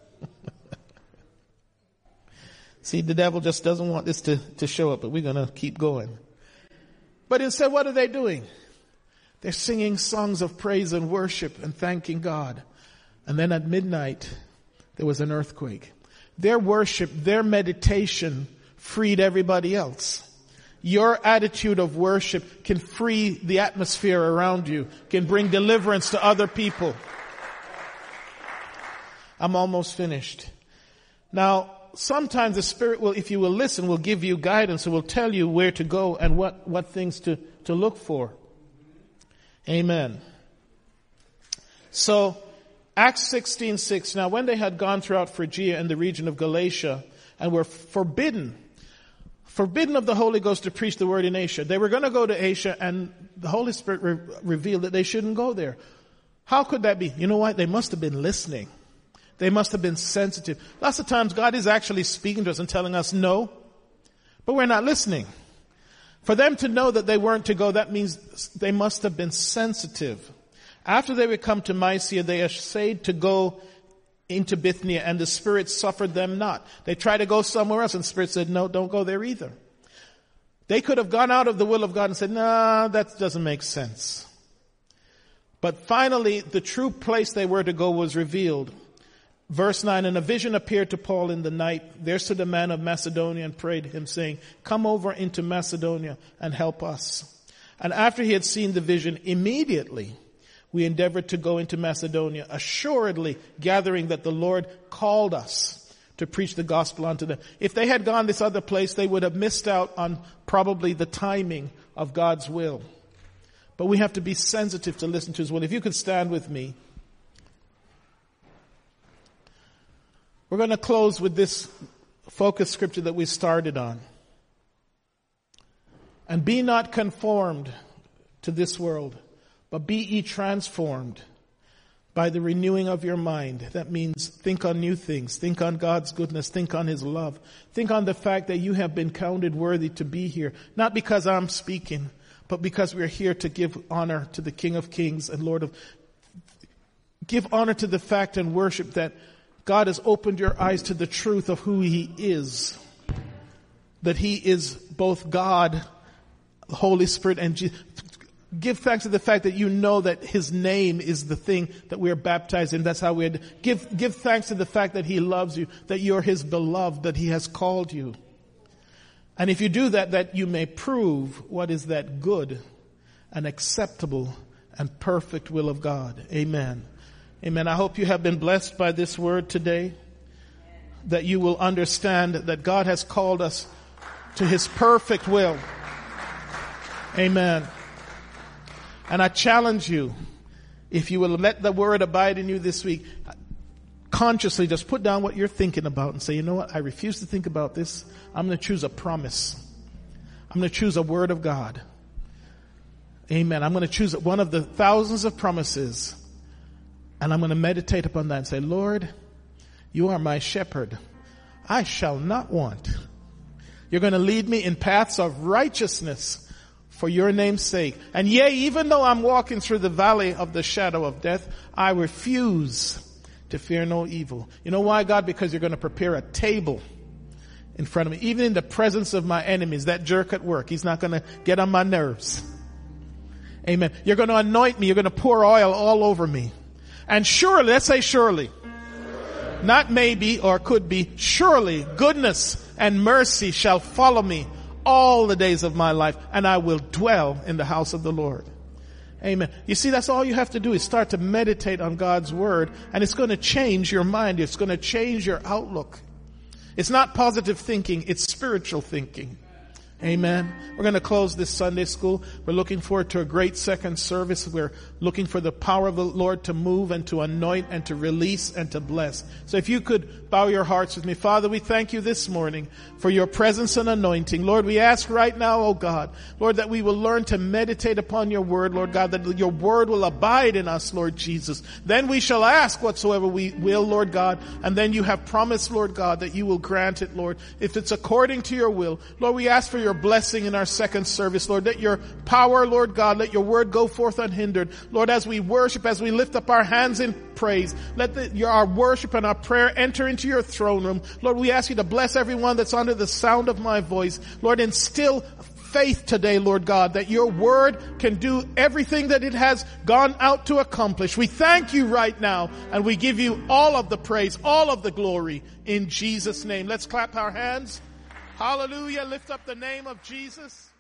See, the devil just doesn't want this to show up, but we're going to keep going. But instead, what are they doing? They're singing songs of praise and worship and thanking God. And then at midnight, there was an earthquake. Their worship, their meditation freed everybody else. Your attitude of worship can free the atmosphere around you, can bring deliverance to other people. I'm almost finished. Now, sometimes the Spirit will, if you will listen, will give you guidance. It will tell you where to go and what things to look for. Amen. So, Acts 16:6. Now, when they had gone throughout Phrygia and the region of Galatia and were forbidden of the Holy Ghost to preach the word in Asia. They were going to go to Asia, and the Holy Spirit revealed that they shouldn't go there. How could that be? You know what? They must have been listening. They must have been sensitive. Lots of times God is actually speaking to us and telling us no, but we're not listening. For them to know that they weren't to go, that means they must have been sensitive. After they would come to Mysia, they essayed to go into Bithynia, and the Spirit suffered them not. They tried to go somewhere else, and the Spirit said, no, don't go there either. They could have gone out of the will of God and said, no, that doesn't make sense. But finally, the true place they were to go was revealed. Verse 9, and a vision appeared to Paul in the night. There stood a man of Macedonia and prayed him, saying, come over into Macedonia and help us. And after he had seen the vision, immediately we endeavored to go into Macedonia, assuredly gathering that the Lord called us to preach the gospel unto them. If they had gone this other place, they would have missed out on probably the timing of God's will. But we have to be sensitive to listen to His will. If you could stand with me. We're going to close with this focus scripture that we started on. And be not conformed to this world, but be ye transformed by the renewing of your mind. That means think on new things. Think on God's goodness. Think on His love. Think on the fact that you have been counted worthy to be here. Not because I'm speaking, but because we're here to give honor to the King of Kings and Lord of... Give honor to the fact and worship that God has opened your eyes to the truth of who He is. That He is both God, the Holy Spirit, and Jesus. Give thanks to the fact that you know that his name is the thing that we are baptized in. That's how we give thanks to the fact that he loves you, that you're his beloved, that he has called you. And if you do that, that you may prove what is that good and acceptable and perfect will of God. Amen. Amen. I hope you have been blessed by this word today, that you will understand that God has called us to his perfect will. Amen. And I challenge you, if you will let the word abide in you this week, consciously just put down what you're thinking about and say, you know what? I refuse to think about this. I'm going to choose a promise. I'm going to choose a word of God. Amen. I'm going to choose one of the thousands of promises, and I'm going to meditate upon that and say, Lord, you are my shepherd. I shall not want. You're going to lead me in paths of righteousness for your name's sake. And yea, even though I'm walking through the valley of the shadow of death, I refuse to fear no evil. You know why, God? Because you're going to prepare a table in front of me. Even in the presence of my enemies, that jerk at work, he's not going to get on my nerves. Amen. You're going to anoint me. You're going to pour oil all over me. And surely, let's say surely, not maybe or could be, surely goodness and mercy shall follow me all the days of my life, and I will dwell in the house of the Lord. Amen. You see, that's all you have to do is start to meditate on God's word, and it's going to change your mind. It's going to change your outlook. It's not positive thinking, it's spiritual thinking. Amen. We're going to close this Sunday school. We're looking forward to a great second service. We're looking for the power of the Lord to move and to anoint and to release and to bless. So if you could bow your hearts with me. Father, we thank you this morning for your presence and anointing. Lord, we ask right now, oh God, Lord, that we will learn to meditate upon your word, Lord God, that your word will abide in us, Lord Jesus. Then we shall ask whatsoever we will, Lord God, and then you have promised, Lord God, that you will grant it, Lord, if it's according to your will. Lord, we ask for your blessing in our second service, Lord. Let your power, Lord God, let your word go forth unhindered. Lord, as we worship, as we lift up our hands in praise, let our worship and our prayer enter into your throne room. Lord, we ask you to bless everyone that's under the sound of my voice. Lord, instill faith today, Lord God, that your word can do everything that it has gone out to accomplish. We thank you right now, and we give you all of the praise, all of the glory in Jesus' name. Let's clap our hands. Hallelujah. Lift up the name of Jesus.